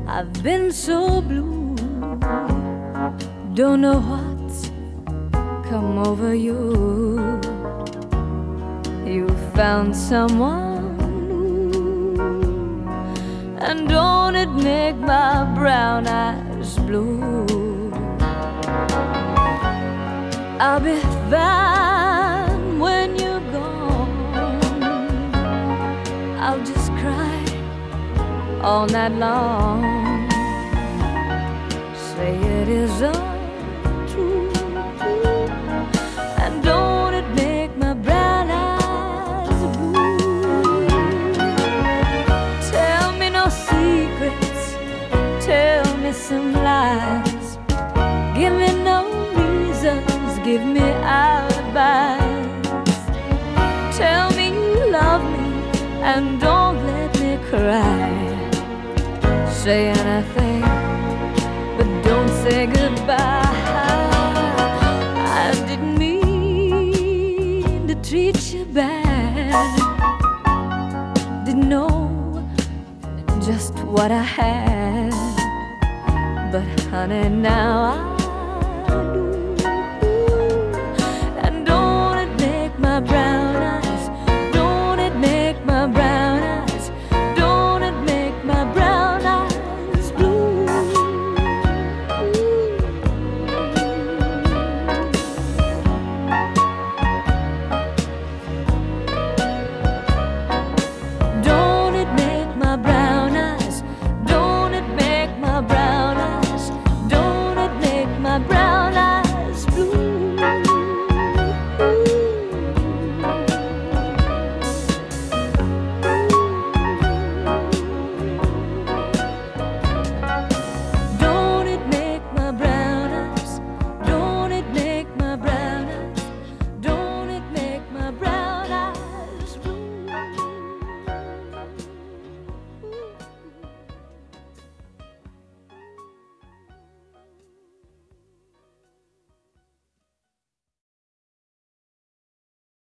I've been so blue, don't know what's come over you. You found someone new, and don't it make my brown eyes blue? I'll be fine when you're gone. I'll just cry all night long. Say it is untrue, and don't it make my brown eyes blue? Tell me no secrets, tell me some lies. Give me no reasons, give me alibis. Tell me you love me and don't let me cry. Say anything, but don't say goodbye. I didn't mean to treat you bad. Didn't know just what I had, but honey, now I